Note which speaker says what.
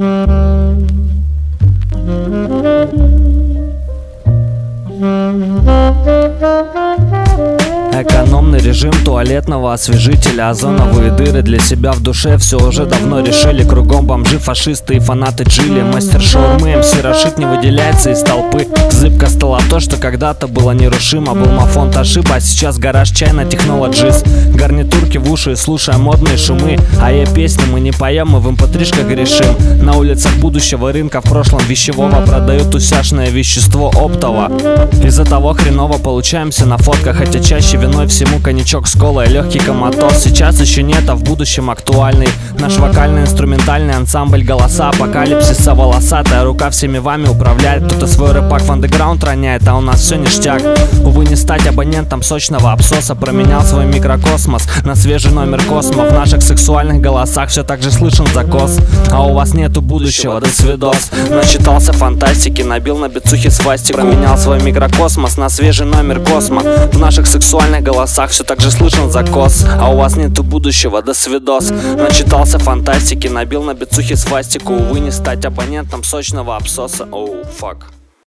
Speaker 1: Экономный режим туалетного освежителя, озоновые дыры для себя в душе все уже давно решили. Кругом бомжи, фашисты и фанаты джили. Мастер шаурмы МС Рашид не выделяется из толпы. Зыбко стало то, что когда-то было нерушимо. Был мафон Ташиб, а сейчас гараж China Technologies. Гарнитурки в уши, слушая модные шумы. А песни мы не поем, мы в mp3-шках грешим. На улицах будущего рынка в прошлом вещевого продают усяшное вещество оптово. Из-за того хреново получаемся на фотках, хотя чаще виной всему коньячок с колой, легкий коматоз. Сейчас еще нет, а в будущем актуальный наш вокально-инструментальный ансамбль голоса апокалипсиса. Волосатая рука всеми вами управляет. Кто-то свой рэпак в андеграунд роняет, а у нас все ништяк. Увы, не стать абонентом сочного абсоса. Променял свой микрокосмос на свежий номер Космо. В наших сексуальных голосах все так же слышен закос. А у вас нету будущего, до свидос. Начитался фантастики, набил на бицухе свастику. Променял свой микрокосмос на свежий номер Космо. В наших сексуальных голосах все так же слышен закос. А у вас нету будущего, до свидос. Начитался фантастики, набил на бицухе свастику. Увы, не стать абонентом сочного абсоса. Оу, фак.